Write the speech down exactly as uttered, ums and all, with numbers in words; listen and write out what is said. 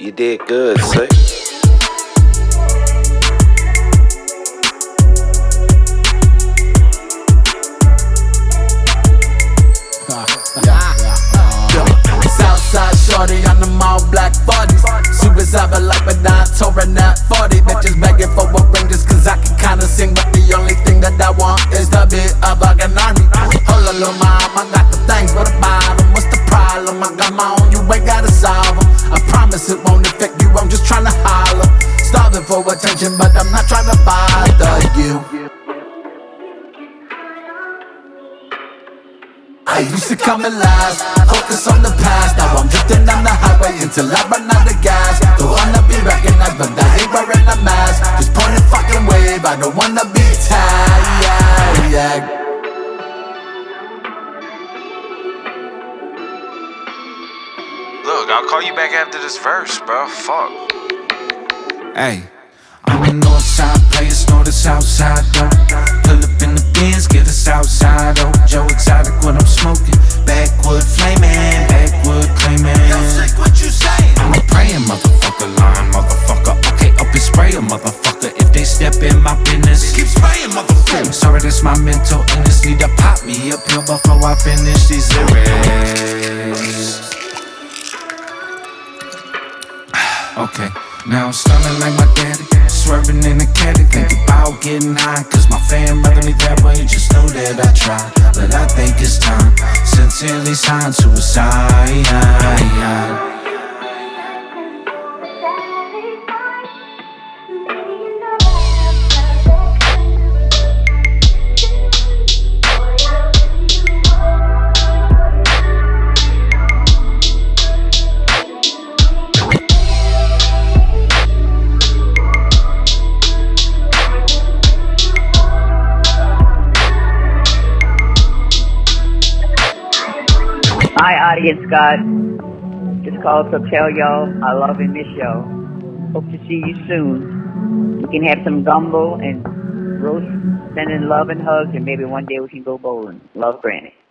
You did good, see? Southside shorty on them all black forties. Super cyber like Madonna, touring that forty. Bitches begging for a ring just cause I can kinda sing. But the only thing that I want is to be a fucking army. Hold on, little mom, I got the things for the bottom. What's the problem? I got my own, you ain't gotta solve them. I promise it won't affect you, I'm just trying to holler. Starving for attention, but I'm not trying to bother you. I used to come in last, focus on the past. Now I'm drifting down the highway until I run out of gas. Don't wanna be recognized, but I ain't wearing a mask. Just point a fucking wave, I don't wanna be tagged. Look, I'll call you back after this verse, bro. Fuck. Hey, I'm a north side player, know the south side though. Pull up in the Benz, get a south side oh. Joe Exotic when I'm smoking, backwood flaming, backwood claiming. Yo, sick, what you saying? I'm a praying motherfucker, lying motherfucker. Okay, up and spray a motherfucker if they step in my business. Keep spraying, motherfucker. Sorry, that's my mental illness. Need to pop me a pill before I finish these lyrics. Okay, now I'm stunning like my daddy, swerving in the caddy, think about getting high, cause my fam rather me that way. Just know that I try, but I think it's time. Sincerely signed suicide. Hi, audience, God. Just called to tell y'all I love and miss y'all. Hope to see you soon. We can have some gumbo and roast, sending love and hugs, and maybe one day we can go bowling. Love, Granny.